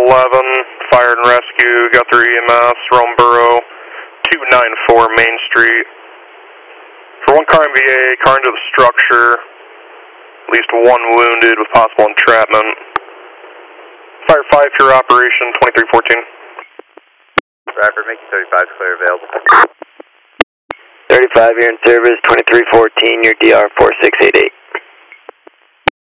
11, fire and rescue, Guthrie EMS, Rome Borough, 294 Main Street. For one car MVA, car into the structure, at least one wounded with possible entrapment. Fire 5 for your operation, 2314. Driver, make 35 clear available. 35, you're in service, 2314, your DR 4688.